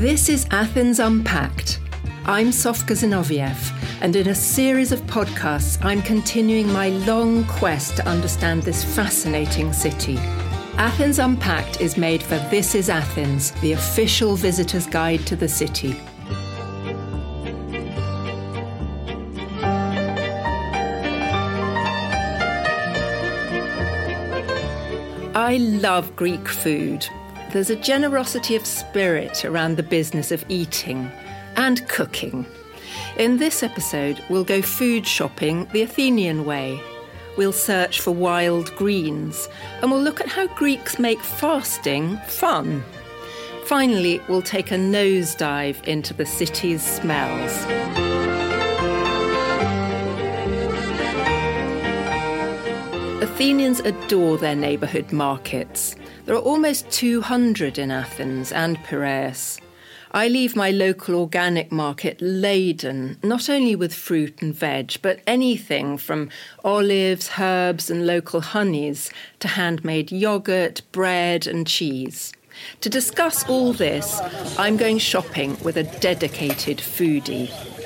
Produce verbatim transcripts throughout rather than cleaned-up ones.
This is Athens Unpacked. I'm Sofka Zinoviev, and in a series of podcasts, I'm continuing my long quest to understand this fascinating city. Athens Unpacked is made for This is Athens, the official visitor's guide to the city. I love Greek food. There's a generosity of spirit around the business of eating and cooking. In this episode, we'll go food shopping the Athenian way. We'll search for wild greens, and we'll look at how Greeks make fasting fun. Finally, we'll take a nosedive into the city's smells. Athenians adore their neighbourhood markets. There are almost two hundred in Athens and Piraeus. I leave my local organic market laden, not only with fruit and veg, but anything from olives, herbs and local honeys to handmade yoghurt, bread and cheese. To discuss all this, I'm going shopping with a dedicated foodie.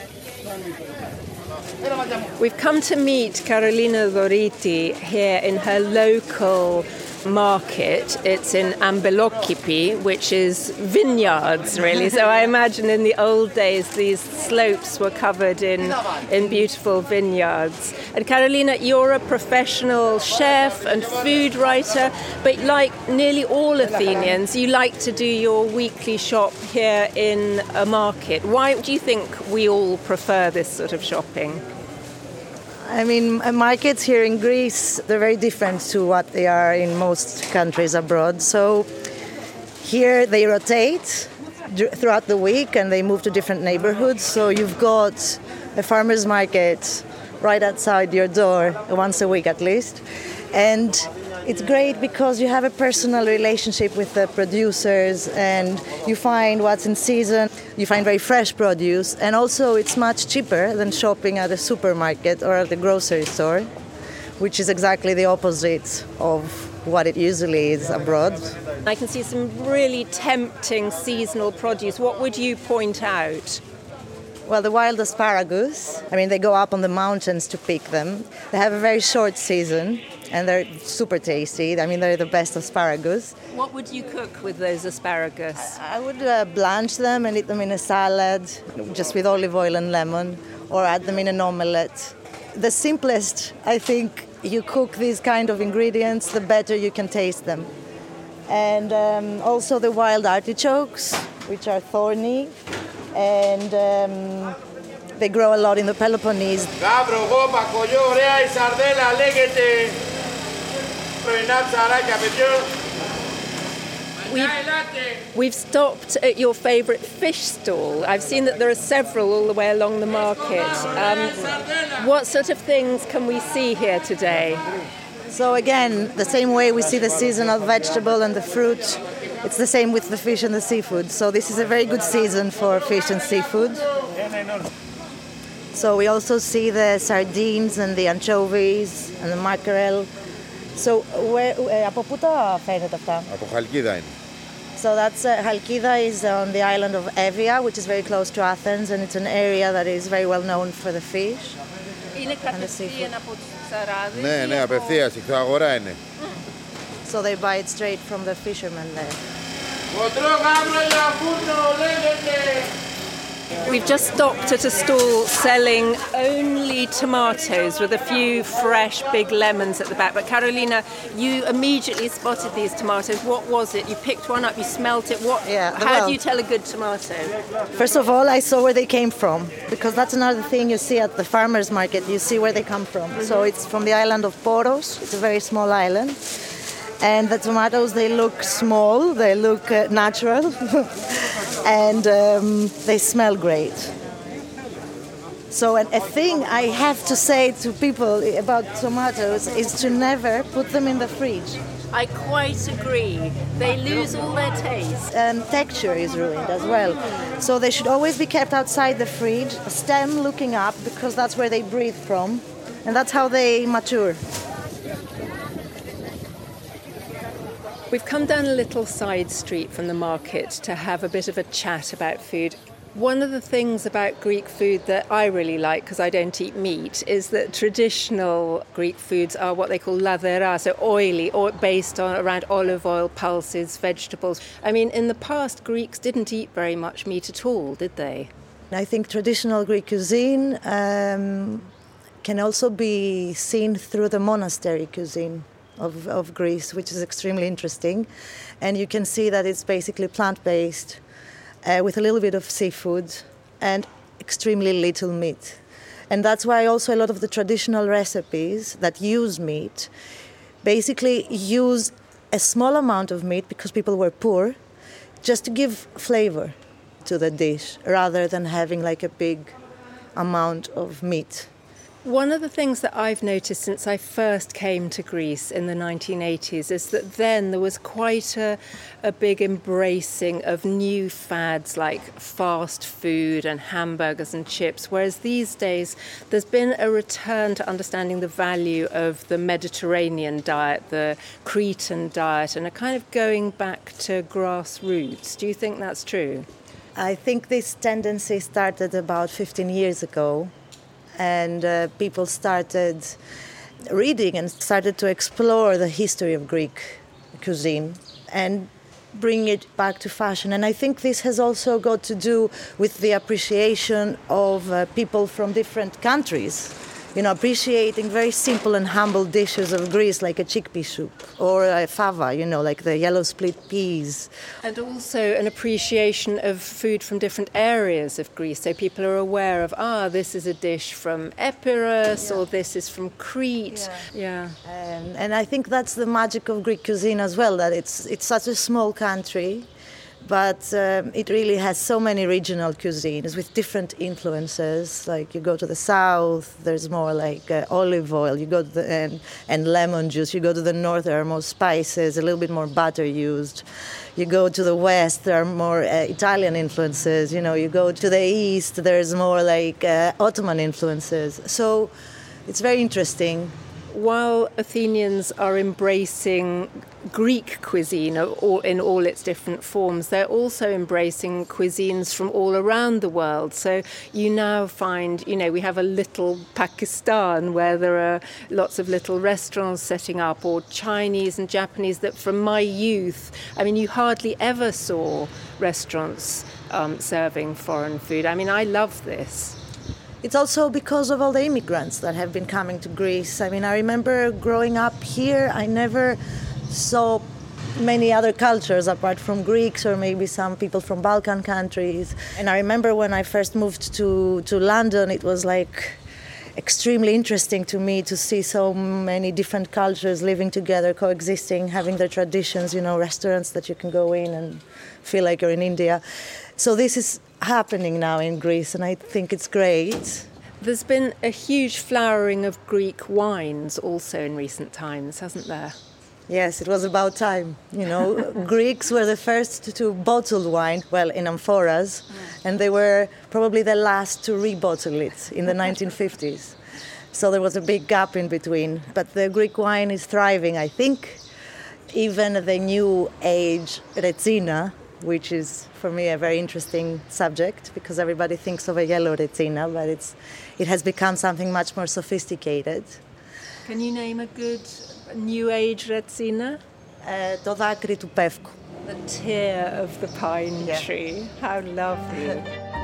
We've come to meet Karolina Doriti here in her local market. It's in Ambelokipi, which is vineyards, really. So I imagine in the old days these slopes were covered in, in beautiful vineyards. And Karolina, you're a professional chef and food writer, but like nearly all Athenians, you like to do your weekly shop here in a market. Why do you think we all prefer this sort of shopping? I mean, markets here in Greece, they're very different to what they are in most countries abroad. So here they rotate throughout the week and they move to different neighborhoods. So you've got a farmer's market right outside your door once a week at least. And it's great because you have a personal relationship with the producers and you find what's in season. You find very fresh produce, and also it's much cheaper than shopping at a supermarket or at the grocery store, which is exactly the opposite of what it usually is abroad. I can see some really tempting seasonal produce. What would you point out? Well, the wild asparagus, I mean, they go up on the mountains to pick them. They have a very short season, and they're super tasty. I mean, they're the best asparagus. What would you cook with those asparagus? I would uh, blanch them and eat them in a salad, just with olive oil and lemon, or add them in an omelette. The simplest, I think, you cook these kind of ingredients, the better you can taste them. And um, also the wild artichokes, which are thorny, and um, they grow a lot in the Peloponnese. We've, we've stopped at your favourite fish stall. I've seen that there are several all the way along the market. Um, what sort of things can we see here today? So again, the same way we see the seasonal vegetable and the fruit, it's the same with the fish and the seafood. So this is a very good season for fish and seafood. So we also see the sardines and the anchovies and the mackerel. So where, από πού τα φέρνετε αυτά? Από Χαλκίδα είναι. So that's uh, Halkida is on the island of Evia, which is very close to Athens, and it's an area that is very well known for the fish. Είναι κατευθείαν από τους ψαράδες. Ναι, ναι, απευθείας, η αγορά είναι. So they buy it straight from the fishermen there. We've just stopped at a stall selling only tomatoes with a few fresh big lemons at the back. But Karolina, you immediately spotted these tomatoes. What was it? You picked one up, you smelt it. What? Yeah, How well, do you tell a good tomato? First of all, I saw where they came from, because that's another thing you see at the farmer's market. You see where they come from. Mm-hmm. So it's from the island of Poros. It's a very small island. And the tomatoes, they look small, they look uh, natural, and um, they smell great. So and a thing I have to say to people about tomatoes is to never put them in the fridge. I quite agree. They lose all their taste. And texture is ruined as well. So they should always be kept outside the fridge, stem looking up, because that's where they breathe from, and that's how they mature. We've come down a little side street from the market to have a bit of a chat about food. One of the things about Greek food that I really like, because I don't eat meat, is that traditional Greek foods are what they call ladera, so oily, or based on around olive oil, pulses, vegetables. I mean, in the past, Greeks didn't eat very much meat at all, did they? I think traditional Greek cuisine um, can also be seen through the monastery cuisine of, of Greece, which is extremely interesting. And you can see that it's basically plant-based, Uh, with a little bit of seafood and extremely little meat. And that's why also a lot of the traditional recipes that use meat basically use a small amount of meat because people were poor, just to give flavor to the dish rather than having like a big amount of meat. One of the things that I've noticed since I first came to Greece in the nineteen eighties is that then there was quite a, a big embracing of new fads like fast food and hamburgers and chips, whereas these days there's been a return to understanding the value of the Mediterranean diet, the Cretan diet, and a kind of going back to grassroots. Do you think that's true? I think this tendency started about fifteen years ago. And uh, people started reading and started to explore the history of Greek cuisine and bring it back to fashion. And I think this has also got to do with the appreciation of uh, people from different countries, you know, appreciating very simple and humble dishes of Greece, like a chickpea soup or a fava, you know, like the yellow split peas. And also an appreciation of food from different areas of Greece. So people are aware of, ah, this is a dish from Epirus, yeah, or this is from Crete. Yeah. yeah. Um, and I think that's the magic of Greek cuisine as well, that it's it's such a small country, but um, it really has so many regional cuisines with different influences. Like you go to the south, there's more like uh, olive oil. You go to the, and, and lemon juice. You go to the north, there are more spices, a little bit more butter used. You go to the west, there are more uh, Italian influences. You know, you go to the east, there's more like uh, Ottoman influences. So it's very interesting. While Athenians are embracing Greek cuisine in all its different forms, they're also embracing cuisines from all around the world. So you now find, you know, we have a little Pakistan where there are lots of little restaurants setting up, or Chinese and Japanese that from my youth, I mean, you hardly ever saw restaurants um, serving foreign food. I mean, I love this. It's also because of all the immigrants that have been coming to Greece. I mean, I remember growing up here, I never saw many other cultures apart from Greeks or maybe some people from Balkan countries. And I remember when I first moved to, to London, it was like extremely interesting to me to see so many different cultures living together, coexisting, having their traditions, you know, restaurants that you can go in and feel like you're in India. So this is happening now in Greece, and I think it's great. There's been a huge flowering of Greek wines also in recent times, hasn't there? Yes, it was about time. You know, Greeks were the first to bottle wine, well, in amphoras, yeah, and they were probably the last to rebottle it in the nineteen fifties. So there was a big gap in between. But the Greek wine is thriving, I think. Even the new age Retsina, which is for me a very interesting subject because everybody thinks of a yellow Retsina, but it's it has become something much more sophisticated. Can you name a good new age Retsina? Uh, το δάκρυ του πεύκου. The tear of the pine yeah. tree. How lovely.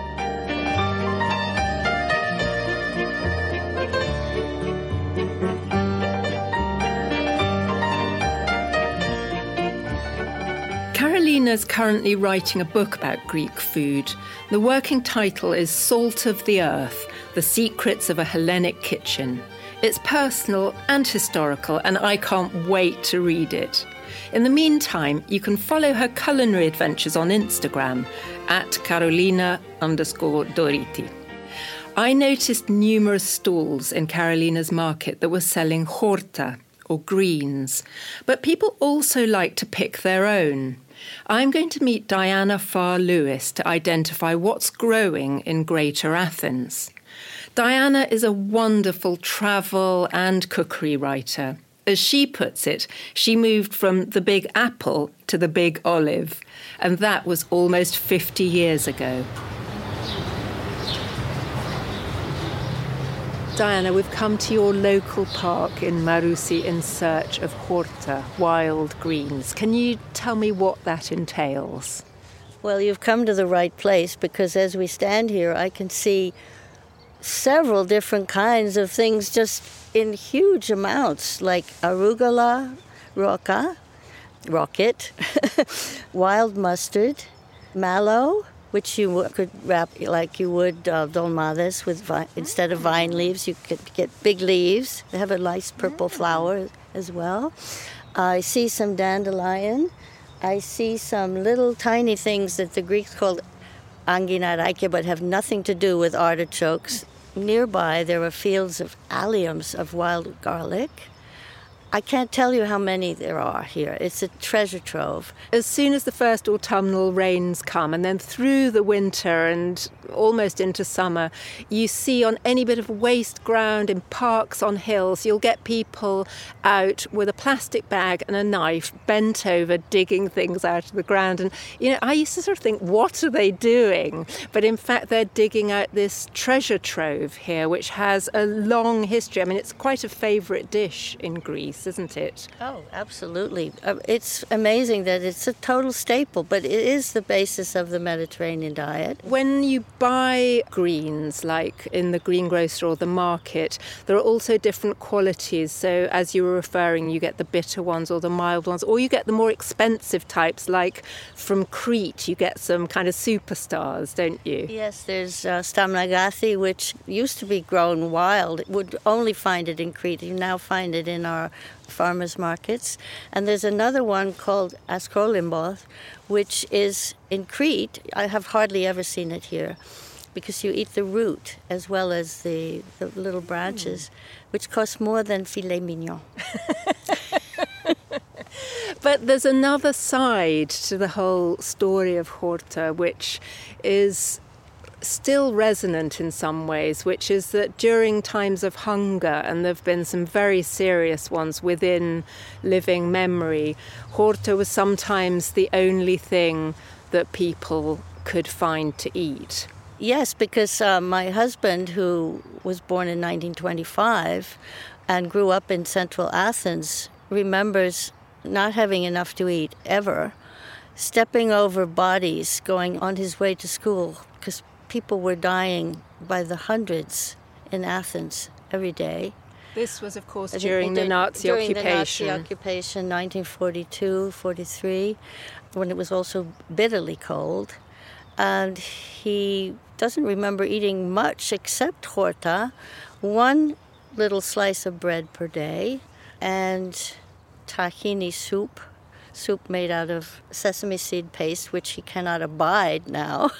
Karolina's currently writing a book about Greek food. The working title is Salt of the Earth, The Secrets of a Hellenic Kitchen. It's personal and historical, and I can't wait to read it. In the meantime, you can follow her culinary adventures on Instagram at Karolina underscore Doriti. I noticed numerous stalls in Karolina's market that were selling horta, or greens, but people also like to pick their own. I'm going to meet Diana Farr-Lewis to identify what's growing in Greater Athens. Diana is a wonderful travel and cookery writer. As she puts it, she moved from the big apple to the big olive, and that was almost fifty years ago. Diana, we've come to your local park in Marousi in search of horta, wild greens. Can you tell me what that entails? Well, you've come to the right place, because as we stand here, I can see several different kinds of things just in huge amounts, like arugula, roca, rocket, wild mustard, mallow, which you could wrap like you would uh, dolmades with vi- instead of vine leaves, you could get big leaves. They have a nice purple flower as well. I see some dandelion. I see some little tiny things that the Greeks called anginaraike, but have nothing to do with artichokes. Nearby, there are fields of alliums, of wild garlic. I can't tell you how many there are here. It's a treasure trove. As soon as the first autumnal rains come, and then through the winter and almost into summer, you see on any bit of waste ground, in parks, on hills, you'll get people out with a plastic bag and a knife, bent over, digging things out of the ground. And, you know, I used to sort of think, what are they doing? But in fact, they're digging out this treasure trove here, which has a long history. I mean, it's quite a favourite dish in Greece, isn't it? Oh, absolutely. Uh, it's amazing that it's a total staple, but it is the basis of the Mediterranean diet. When you buy greens, like in the greengrocer or the market, there are also different qualities. So as you were referring, you get the bitter ones or the mild ones, or you get the more expensive types, like from Crete, you get some kind of superstars, don't you? Yes, there's uh, stamnagathi, which used to be grown wild. Would only find it in Crete. You now find it in our farmers markets. And there's another one called Ascolimboth, which is in Crete. I have hardly ever seen it here, because you eat the root as well as the, the little branches, mm. which cost more than filet mignon. But there's another side to the whole story of horta, which is still resonant in some ways, which is that during times of hunger, and there have been some very serious ones within living memory, horta was sometimes the only thing that people could find to eat. Yes, because uh, my husband, who was born in nineteen twenty-five and grew up in central Athens, remembers not having enough to eat ever, stepping over bodies going on his way to school, because people were dying by the hundreds in Athens every day. This was, of course, during the Nazi during occupation. During the Nazi occupation, nineteen forty-two, forty-three, when it was also bitterly cold. And he doesn't remember eating much except horta, one little slice of bread per day, and tahini soup, soup made out of sesame seed paste, which he cannot abide now.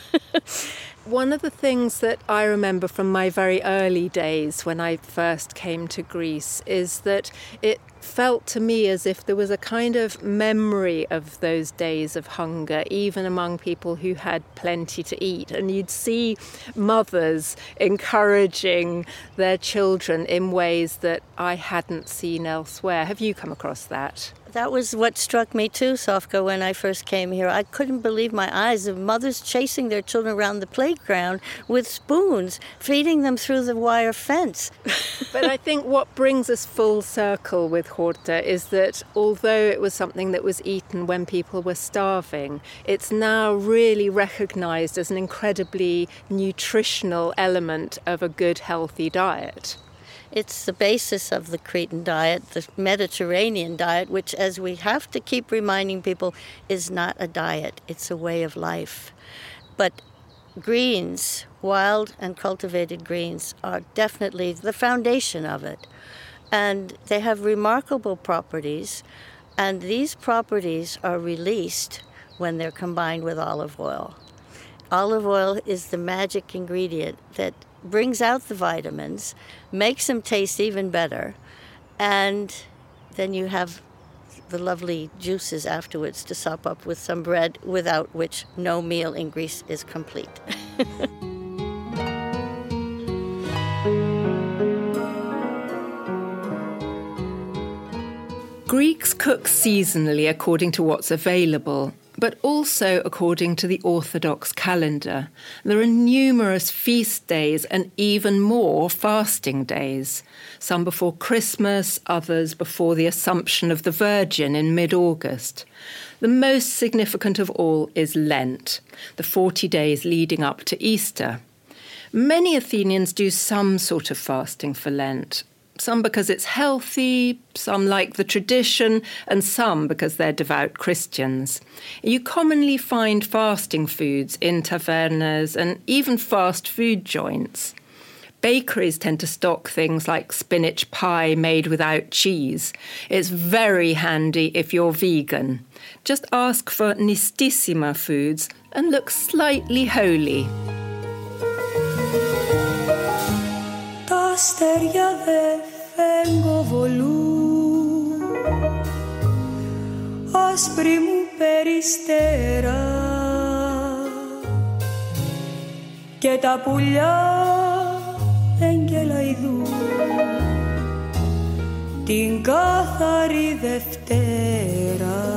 One of the things that I remember from my very early days when I first came to Greece is that it felt to me as if there was a kind of memory of those days of hunger, even among people who had plenty to eat. And you'd see mothers encouraging their children in ways that I hadn't seen elsewhere. Have you come across that? That was what struck me too, Sofka, when I first came here. I couldn't believe my eyes of mothers chasing their children around the playground with spoons, feeding them through the wire fence. But I think what brings us full circle with horta is that although it was something that was eaten when people were starving, it's now really recognized as an incredibly nutritional element of a good, healthy diet. It's the basis of the Cretan diet, the Mediterranean diet, which, as we have to keep reminding people, is not a diet. It's a way of life. But greens, wild and cultivated greens, are definitely the foundation of it. And they have remarkable properties, and these properties are released when they're combined with olive oil. Olive oil is the magic ingredient that brings out the vitamins, makes them taste even better, and then you have the lovely juices afterwards to sop up with some bread, without which no meal in Greece is complete. cook seasonally according to what's available, but also according to the Orthodox calendar. There are numerous feast days and even more fasting days, some before Christmas, others before the Assumption of the Virgin in mid-August. The most significant of all is Lent, the forty days leading up to Easter. Many Athenians do some sort of fasting for Lent. Some because it's healthy, some like the tradition, and some because they're devout Christians. You commonly find fasting foods in tavernas and even fast food joints. Bakeries tend to stock things like spinach pie made without cheese. It's very handy if you're vegan. Just ask for nistissima foods and look slightly holy. Τα αστέρια δε φεγγοβολούν, άσπρη μου περιστέρα, και τα πουλιά εγγελαϊδούν την καθαρή Δευτέρα.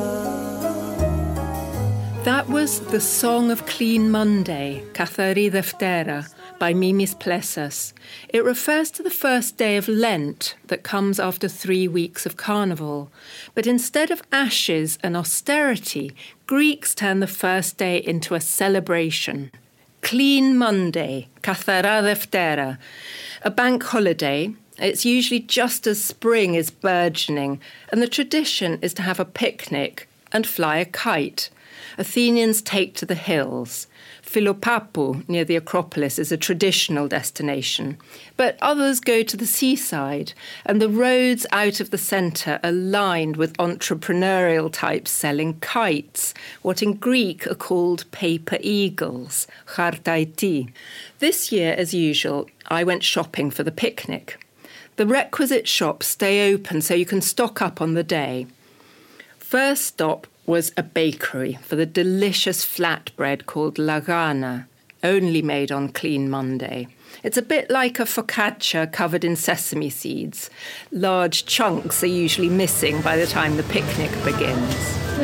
That was the Song of Clean Monday, Kathari Deftera, by Mimis Plessas. It refers to the first day of Lent that comes after three weeks of carnival. But instead of ashes and austerity, Greeks turn the first day into a celebration. Clean Monday, Kathara Deftera, a bank holiday. It's usually just as spring is burgeoning, and the tradition is to have a picnic and fly a kite. Athenians take to the hills. Philopappou, near the Acropolis, is a traditional destination. But others go to the seaside, and the roads out of the centre are lined with entrepreneurial types selling kites, what in Greek are called paper eagles, chartaiti. This year, as usual, I went shopping for the picnic. The requisite shops stay open so you can stock up on the day. First stop was a bakery for the delicious flatbread called lagana, only made on Clean Monday. It's a bit like a focaccia covered in sesame seeds. Large chunks are usually missing by the time the picnic begins.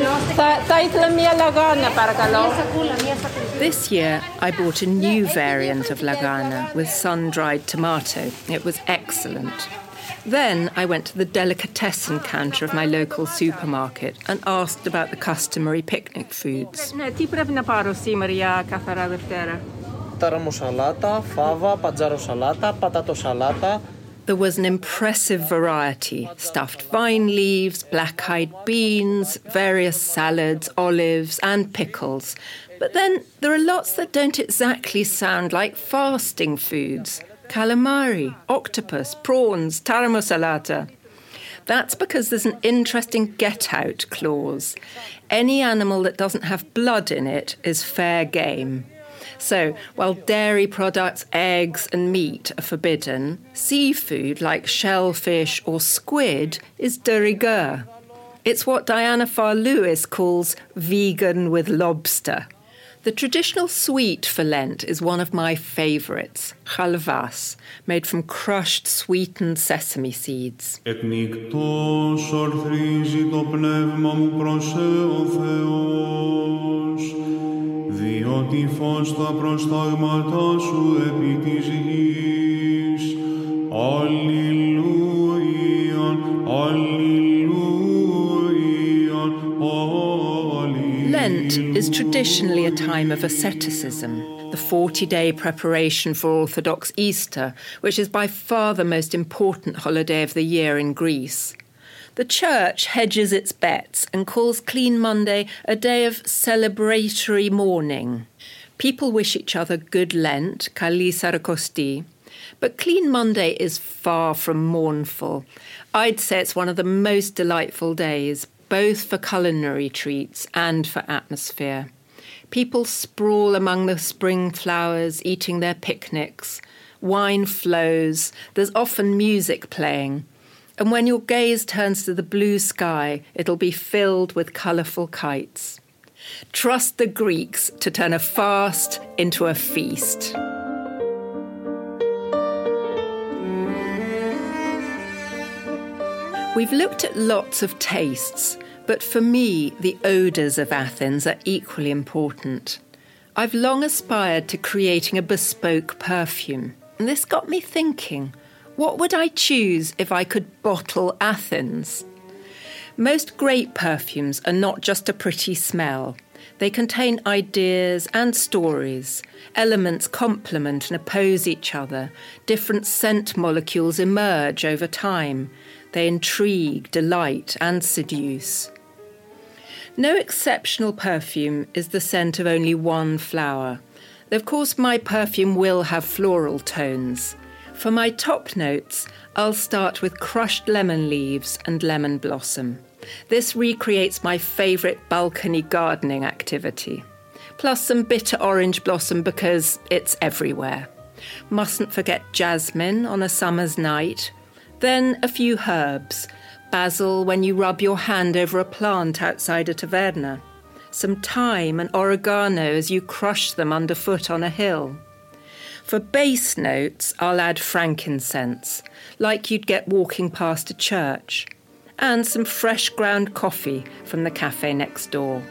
This year, I bought a new variant of lagana with sun-dried tomato. It was excellent. Then I went to the delicatessen counter of my local supermarket and asked about the customary picnic foods. There was an impressive variety: stuffed vine leaves, black-eyed beans, various salads, olives and pickles. But then there are lots that don't exactly sound like fasting foods. Calamari, octopus, prawns, taramosalata. That's because there's an interesting get-out clause. Any animal that doesn't have blood in it is fair game. So, while dairy products, eggs and meat are forbidden, seafood like shellfish or squid is de rigueur. It's what Diana Farr-Lewis calls vegan with lobster. The traditional sweet for Lent is one of my favourites, chalvas, made from crushed sweetened sesame seeds. Εκνικτός ορθρίζει το πνεύμα μου προς ο Θεός, διότι φως τα προστάγματα σου επί της γης. Αλληλούια, αλληλούια, αλληλούια. Lent is traditionally a time of asceticism, the forty-day preparation for Orthodox Easter, which is by far the most important holiday of the year in Greece. The Church hedges its bets and calls Clean Monday a day of celebratory mourning. People wish each other good Lent, Kali Sarakosti, but Clean Monday is far from mournful. I'd say it's one of the most delightful days, both for culinary treats and for atmosphere. People sprawl among the spring flowers, eating their picnics. Wine flows. There's often music playing. And when your gaze turns to the blue sky, it'll be filled with colourful kites. Trust the Greeks to turn a fast into a feast. We've looked at lots of tastes, but for me, the odours of Athens are equally important. I've long aspired to creating a bespoke perfume, and this got me thinking, what would I choose if I could bottle Athens? Most great perfumes are not just a pretty smell. They contain ideas and stories. Elements complement and oppose each other. Different scent molecules emerge over time. They intrigue, delight, and seduce. No exceptional perfume is the scent of only one flower. Of course, my perfume will have floral tones. For my top notes, I'll start with crushed lemon leaves and lemon blossom. This recreates my favourite balcony gardening activity. Plus some bitter orange blossom because it's everywhere. Mustn't forget jasmine on a summer's night. Then a few herbs. Basil when you rub your hand over a plant outside a taverna. Some thyme and oregano as you crush them underfoot on a hill. For base notes, I'll add frankincense, like you'd get walking past a church, and some fresh ground coffee from the cafe next door.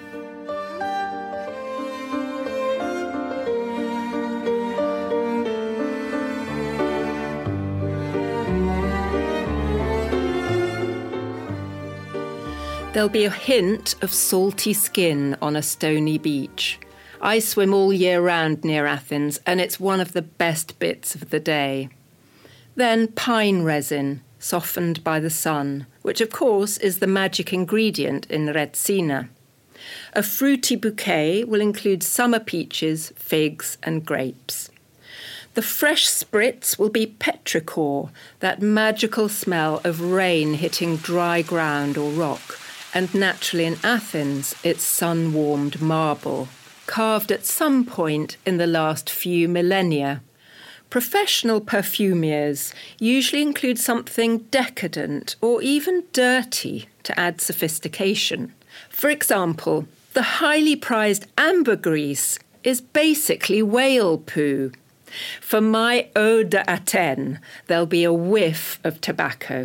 There'll be a hint of salty skin on a stony beach. I swim all year round near Athens, and it's one of the best bits of the day. Then pine resin, softened by the sun, which of course is the magic ingredient in Retsina. A fruity bouquet will include summer peaches, figs and grapes. The fresh spritz will be petrichor, that magical smell of rain hitting dry ground or rock, and naturally in Athens it's sun-warmed marble, carved at some point in the last few millennia. Professional perfumiers usually include something decadent or even dirty to add sophistication. For example, the highly prized ambergris is basically whale poo. For my eau d'Athènes, there'll be a whiff of tobacco.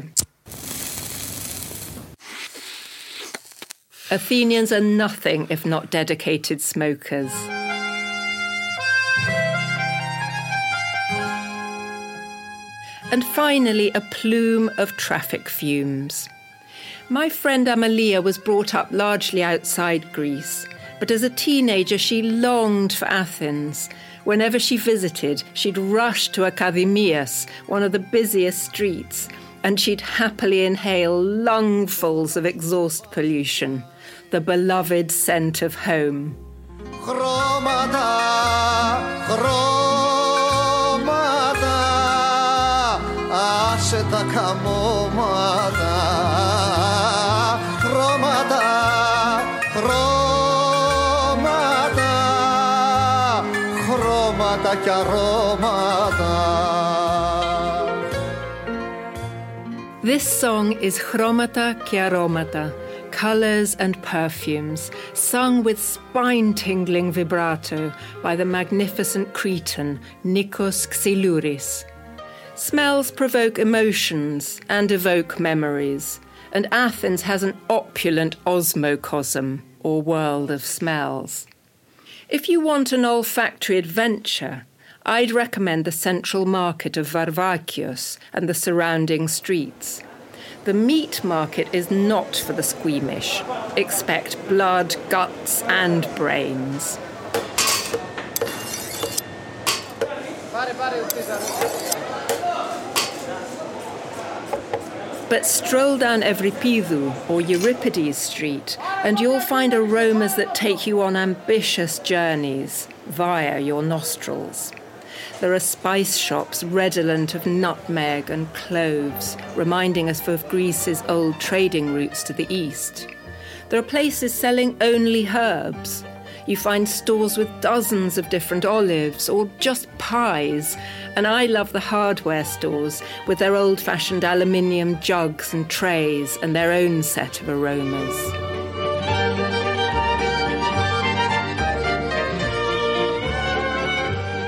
Athenians are nothing if not dedicated smokers. And finally, a plume of traffic fumes. My friend Amalia was brought up largely outside Greece, but as a teenager she longed for Athens. Whenever she visited, she'd rush to Akademias, one of the busiest streets, and she'd happily inhale lungfuls of exhaust pollution, the beloved scent of home. Chromata, chromata, άσε τα καμώματα. Chromata, chromata, chromata και αρώματα. This song is Chromata και αρώματα, colours and perfumes, sung with spine-tingling vibrato by the magnificent Cretan Nikos Xylouris. Smells provoke emotions and evoke memories, and Athens has an opulent osmocosm, or world of smells. If you want an olfactory adventure, I'd recommend the central market of Varvakios and the surrounding streets. The meat market is not for the squeamish. Expect blood, guts and brains. But stroll down Evripidou or Euripides Street and you'll find aromas that take you on ambitious journeys via your nostrils. There are spice shops redolent of nutmeg and cloves, reminding us of Greece's old trading routes to the east. There are places selling only herbs. You find stores with dozens of different olives or just pies. And I love the hardware stores with their old-fashioned aluminium jugs and trays and their own set of aromas.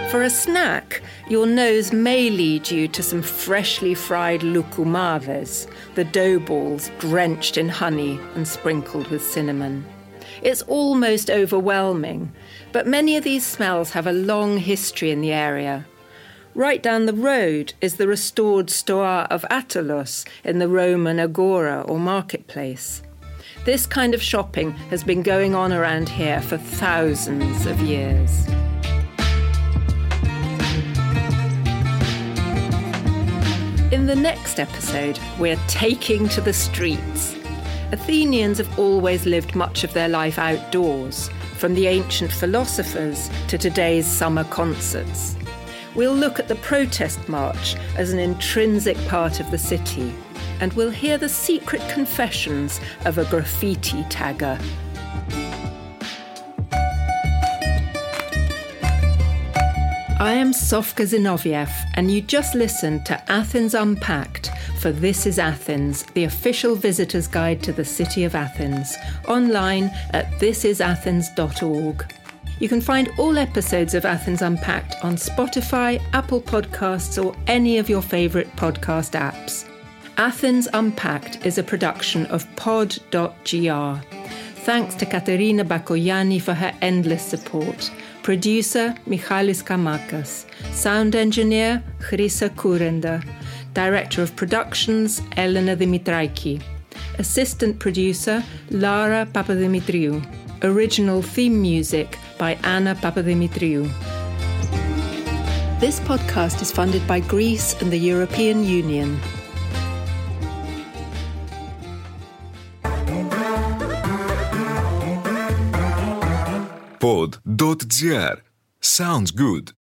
For a snack, your nose may lead you to some freshly fried loukou-maves, the dough balls drenched in honey and sprinkled with cinnamon. It's almost overwhelming, but many of these smells have a long history in the area. Right down the road is the restored Stoa of Attalos in the Roman Agora or marketplace. This kind of shopping has been going on around here for thousands of years. In the next episode, we're taking to the streets. Athenians have always lived much of their life outdoors, from the ancient philosophers to today's summer concerts. We'll look at the protest march as an intrinsic part of the city, and we'll hear the secret confessions of a graffiti tagger. I am Sofka Zinoviev, and you just listened to Athens Unpacked for This is Athens, the official visitor's guide to the city of Athens, online at this is athens dot org. You can find all episodes of Athens Unpacked on Spotify, Apple Podcasts, or any of your favourite podcast apps. Athens Unpacked is a production of pod dot g r. Thanks to Katerina Bakoyani for her endless support. Producer Michalis Kamakas. Sound engineer Chryssa Kurenda. Director of Productions Elena Dimitraiki. Assistant producer Lara Papadimitriou. Original theme music by Anna Papadimitriou. This podcast is funded by Greece and the European Union. pod dot g r. Sounds good.